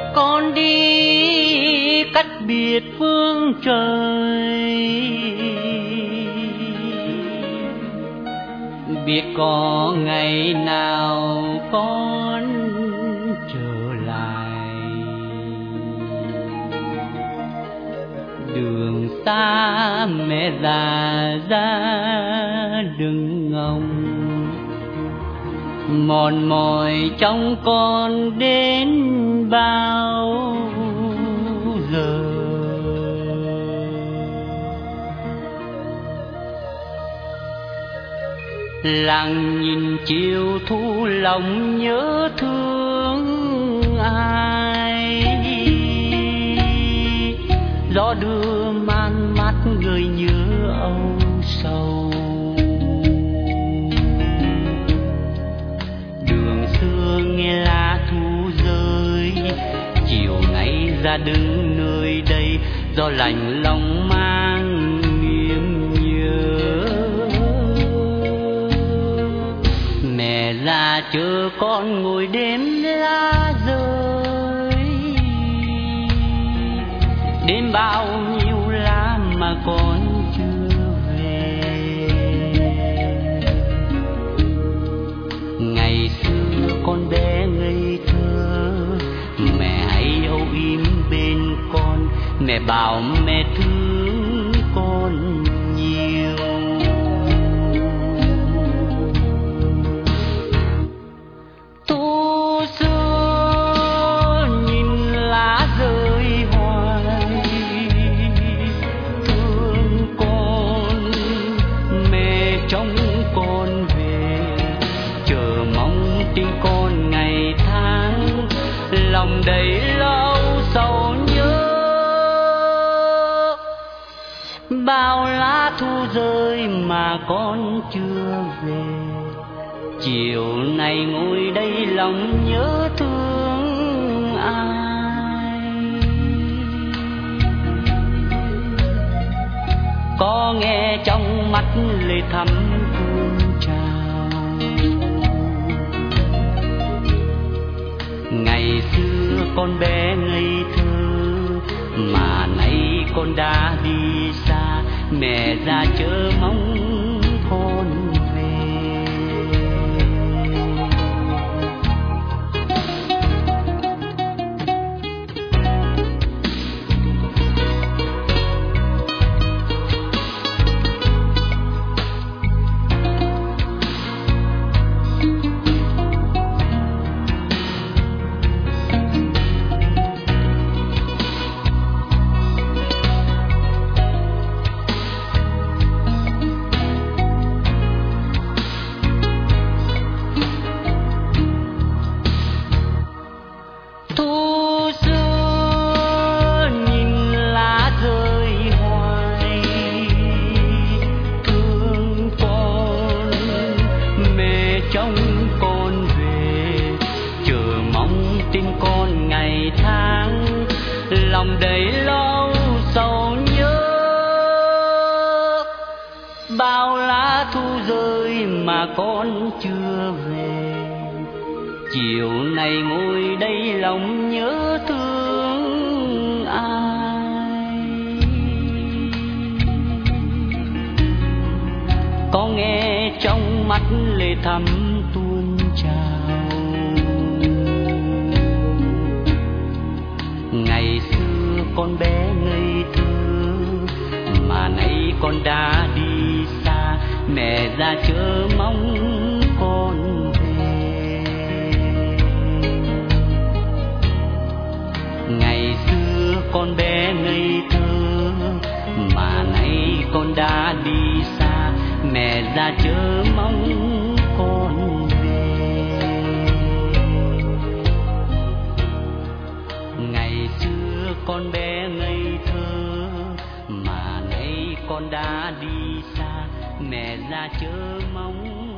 con đi cách biệt phương trời, biết có ngày nào con trở lại. Đường xa mẹ già ra đừng ngóng, mòn mỏi trong con đến bao giờ. Lặng nhìn chiều thu lòng nhớ thương ai, gió đưa man mát người nhớ âu sầu. Đường xưa nghe lá thu rơi, chiều nay ra đứng nơi đây, gió lạnh lòng mang niềm nhớ. Mẹ già chờ con ngồi đêm lá rơi, đêm bao nhiêu lá mà con chưa về. Ngày xưa con bé ngây thơ, mẹ hãy âu yếm bên con, mẹ bảo mẹ thương con nhiều. Thu xưa nhìn lá rơi hoài, thương con mẹ trông con về, chờ mong tin con ngày tháng, lòng đầy lâu sầu nhớ. Bao lá thu rơi mà con chưa về, chiều nay ngồi đây lòng nhớ thương ai. Có nghe trong mắt lệ thắm tuôn trào, ngày xưa con bé ngây thơ mà nay con đã đi xa, mẹ ra chớ mong con về. Thu xưa nhìn lá rơi hoài, thương con mẹ trông con về, chờ mong tin con ngày tháng, lòng đầy lâu sầu nhớ. Bao lá thu rơi mà con chưa về, chiều nay ngồi đây lòng nhớ thương ai. Có nghe trong mắt lệ thắm tuôn trào, ngày xưa con bé ngây thơ mà nay con đã đi xa, mẹ ra chớ mong con về. Ngày xưa con bé ngây thơ mà nay con đã đi xa, mẹ ra chớ mong con về. Ngày xưa con bé ngây thơ mà nay con đã đi xa, mẹ ra chớ mong